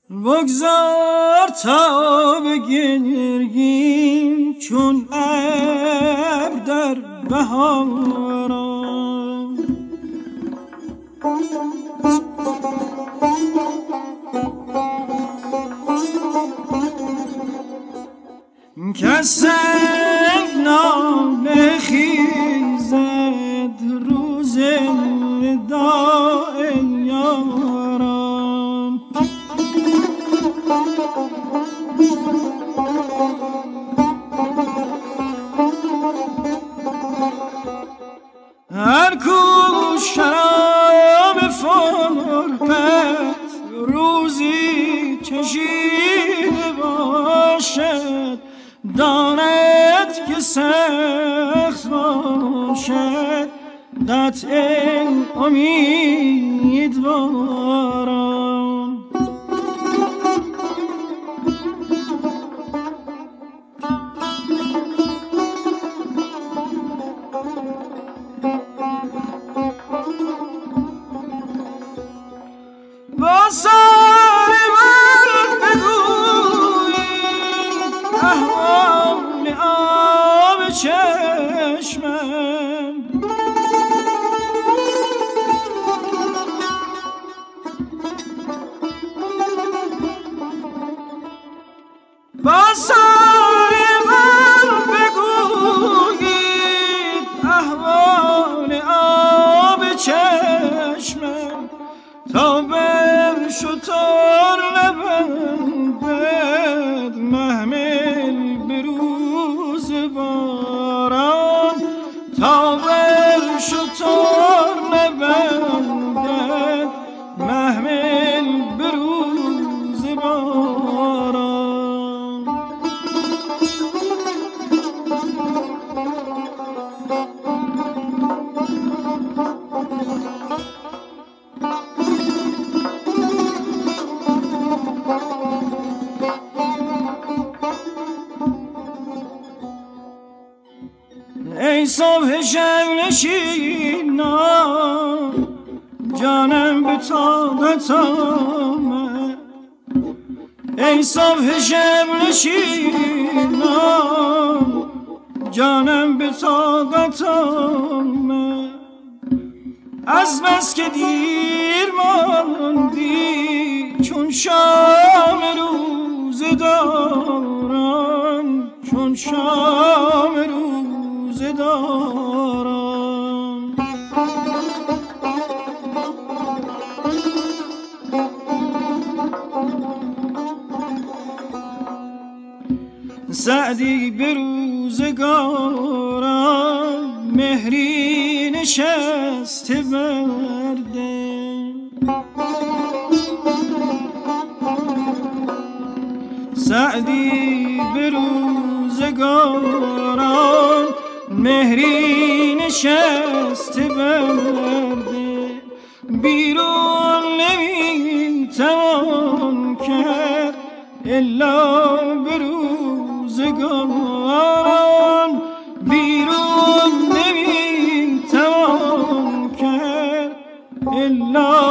بگذار تا بگرگیم چون ابر در بهاران. کس ناله خیزد روز وداع یاران. هر کو شراب فرقت روزی چشیده باشد، داند که سخت باشد قطع امیدواران. با ساری من بگویی احوال آب چشمم، با ساری من بگویی احوال آب چشمم، تا بر شتر نبندد محمل به روز باران. تا بر شتر نبندد محمل به روز باران. ای صبح شب نشینان جانم به طاقت آمد. ای صبح شب نشینان جانم به طاقت آمد. از بس که دیر ماندی چون شام روزگاران، چون شام روزگاران. سعدی به روزگاران مهری نشسته بر دل. سعدی به روزگاران مهری نشسته بر دل. بیرون نمیتوان کرد الا به روزگاران. بیرون نمیتوان کرد الا